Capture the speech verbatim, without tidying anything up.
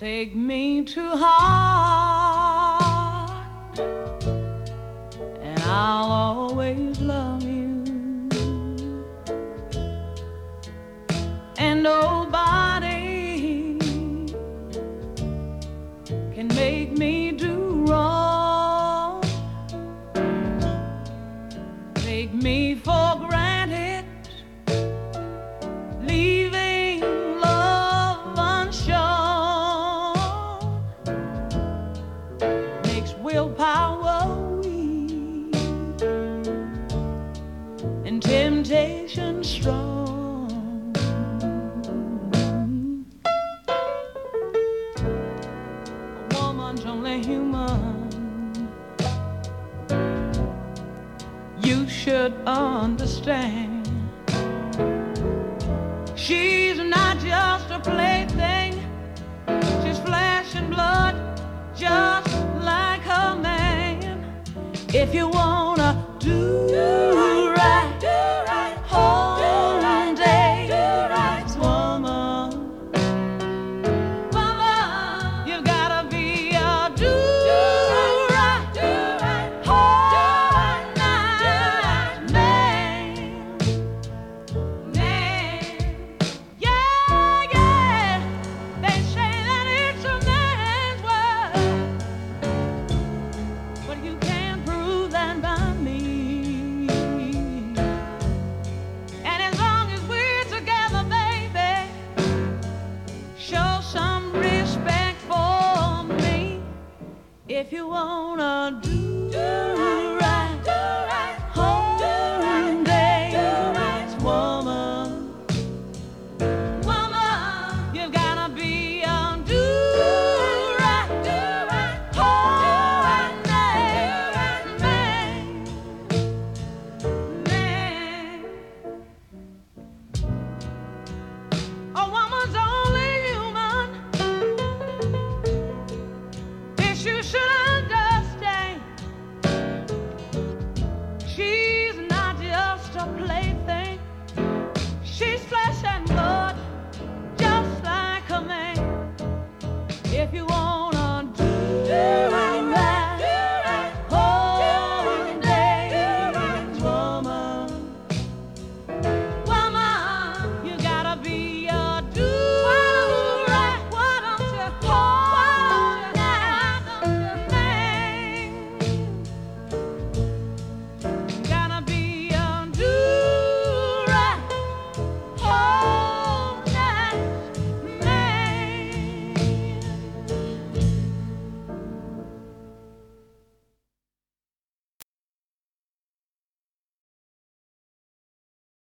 take me to heart, and I'll always love you. And nobody can make me do wrong, take me for granted, leaving love unshown, makes willpower weak and temptation strong. A woman's only human, you should understand. She's not just a plaything, she's flesh and blood, just like her man. If you wanna do, do right, do right, hold on day, do right, woman, woman, you've gotta be a do, do right, do right, hold on night, man, man. Yeah, yeah, they say that it's a man's world, but you can't prove that by me. And as long as we're together, baby, show some respect for me. If you wanna do, do right, do right, hold on day, do right, woman, woman, you've gotta be a do right, do right, hold on day, man, man. A woman's only human, this you should understand. She's not just a plaything, she's flesh and blood, just like a man. If you want